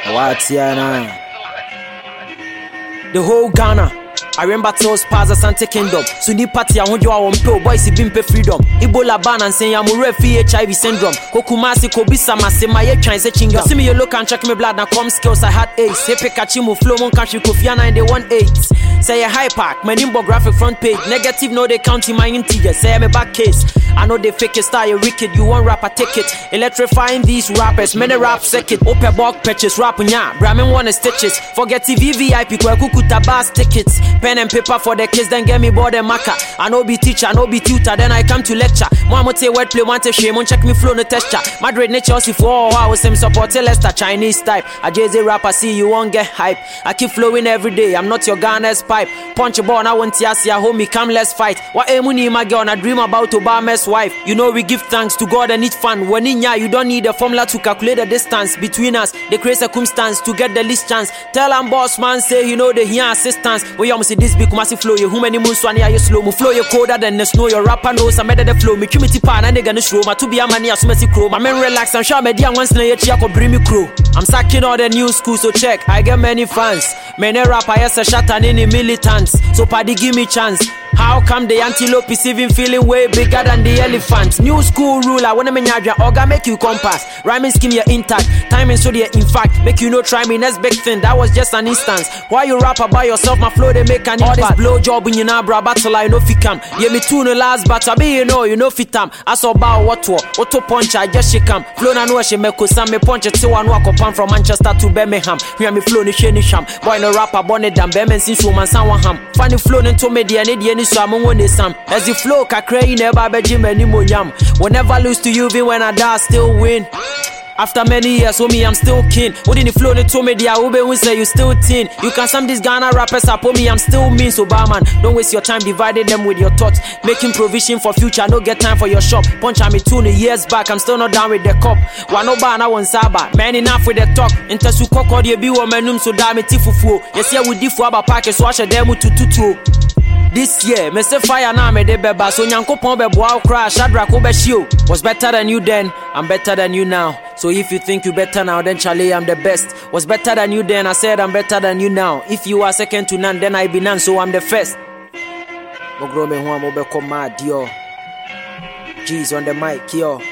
What's yana? The whole Ghana. I remember tells Paza Santa Kingdom. So ni party I want you on pill boys bimpe freedom. Ebola ban and saying I'm a HIV syndrome. Kokumasi kobisa masema chance chinga. See me you look and check me blood now come skills I had ace. Hepe kachimu flow mon country Kofiana in the 18. Say a high park, my infographic front page. Negative no they counting my integers. Say I'm a back case. I know they fake it, style you wicked. You want rapper take it. Electrifying these rappers. Many rap second. Open bulk patches, rap nya. Bramin wanna stitches. Forget TV VIP kwa kukuta bars tickets. Pen and paper for the kids, then get me board and marker. I know be teacher, I know be tutor, then I come to lecture. Mama say wordplay, want to shame, check me flow no texture. Madrid nature see for all hours, same support Leicester Chinese type. A Jay-Z rapper, see you won't get hype. I keep flowing every day, I'm not your Ghana's pipe. Punch a ball, I want to see a homie, come let's fight. What money my girl, I dream about Obama's wife. You know we give thanks to God and eat fun. When in ya, you don't need a formula to calculate the distance between us. They create circumstance to get the least chance. Tell them boss man, say you know they hear assistance. We almost see this big massive flow. You who many moons one you slow. Mo flow you colder than the snow. Your rapper knows I made the flow. Me cumity pan and they gonna show. My to be a man as messy crow. My men relax and show me the once na yet yako bring me crew. I'm sacking all the new school so check. I get many fans. Many rapper yes a shot and any militants. So paddy give me chance. How come the antelope is even feeling way bigger than the elephant? New school ruler, when I'm in Yadra, Oga make you compass. Rhyming scheme you're intact, timing so they in fact make you no try me next big thing. That was just an instance. Why you rap about yourself? My flow they make an impact. All this blow job in your nabra battle I know fi come. Yeah me too no last battle, be you know fit am. I saw bow what auto punch I just shake am. Flow na no she make some me punch it so I know I come from Manchester to Birmingham. Hear me flow ni sham. Boy no rapper bonnet damn Birmingham since woman sound ham. Funny flow into media need so I'm on this sam. As the flow kakre you never be Jim anymore yam. Will never lose to you even when I die still win. After many years, me, I'm still king. Wouldn't the flow to media, Ube will say you still teen. You can sum these Ghana rappers up on me, I'm still mean. So barman, don't waste your time dividing them with your thoughts. Making provision for future, no get time for your shop. Punch at me 2 years back, I'm still not down with the cop. One no bar, now one saba. Man enough with the talk. Intesu koko, the be woman, so damn it, tifufu. Yes, yeah, we difu aba package, so I should demo to tutu. This year, me say fire now me de beba. So nyanko pon be boa crash. Shadrach Obeshio was better than you then. I'm better than you now. So if you think you better now, then Charlie, I'm the best. Was better than you then. I said I'm better than you now. If you are second to none, then I be none. So I'm the first. Mogro me hua mo be come mad yo. G's on the mic yo.